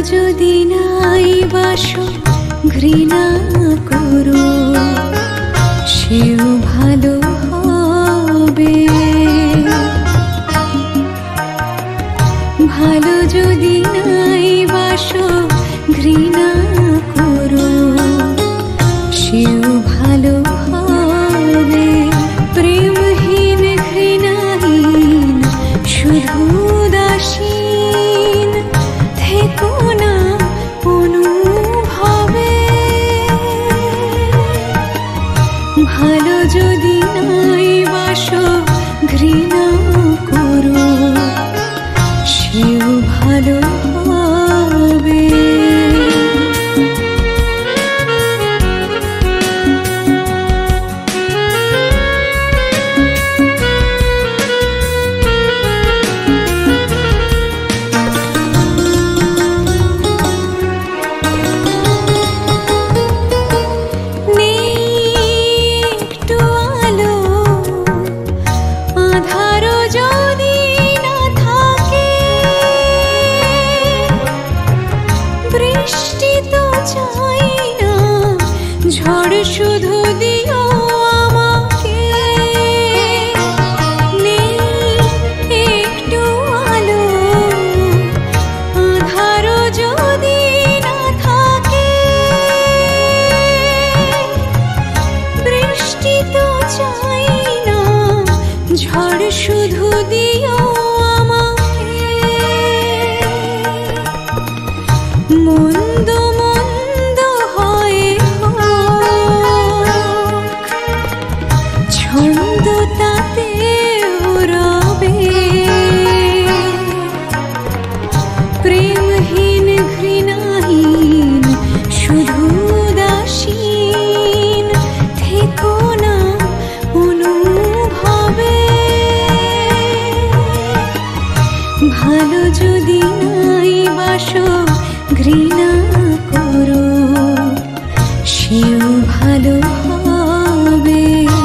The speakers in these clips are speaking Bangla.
যদি নাই বাসো ঘৃণা করো, সেও ভালো হবে। ভালো যদি নাই বাসো ঘৃণা করো, সেও ভালো হবে। প্রেমহীন ঘৃণাহীন শুধু উদাসীন থেকো না অনুভবে। ভালো যদি নাই বাসো ঘৃণা করো, সেও ভালো হবে। ঝড় শুধু দিও আমাকে, নেই একটু আলো আধার যদি না থাকে। বৃষ্টি তো চাই না, ঝড় শুধু দিও আমাকে। মন্দ ছন্দ তাতেও রবে। প্রেমহীন ঘৃণাহীন শুধু উদাসীন থেকো না অনুভবে। ভালো যদি নাই বাসো ঘৃণা করো, সেও ভালো হবে।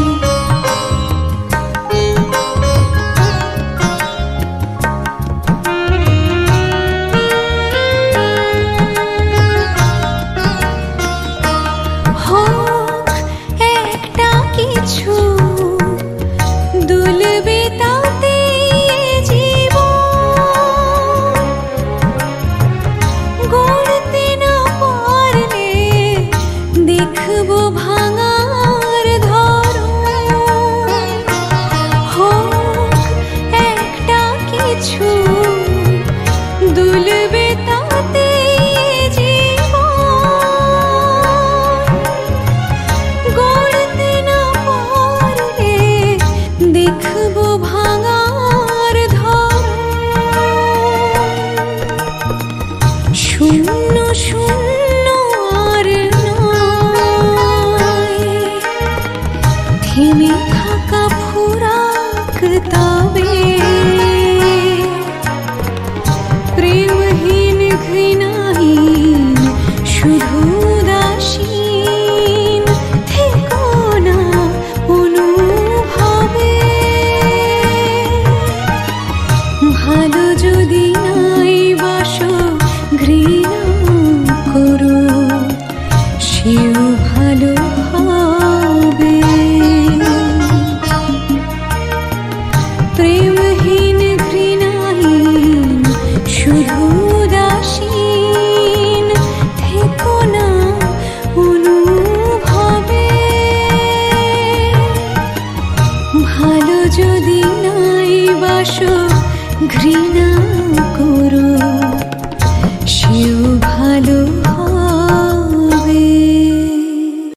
কিছু দুলবে তাতে জীবন, গড়তে না পারলে দেখবো ভাঙার ধরন। হোক একটা কিছু দুলবে তাতে দেখবো ভাঙার ধরন। শূন্য শূন্য আর নয়, থেমে থাকা ফুরাক তবে। প্রেমহীন ঘৃণাহীন শুধু উদাসীন থেকো না অনুভবে। ভালো যদি নাই বাসো ঘৃণা করো, সেও ভালো হবে। প্রেমহীন ঘৃণাহীন শুধু উদাসীন থেকো না অনুভবে। ভালো যদি নাই বাসো ঘৃণা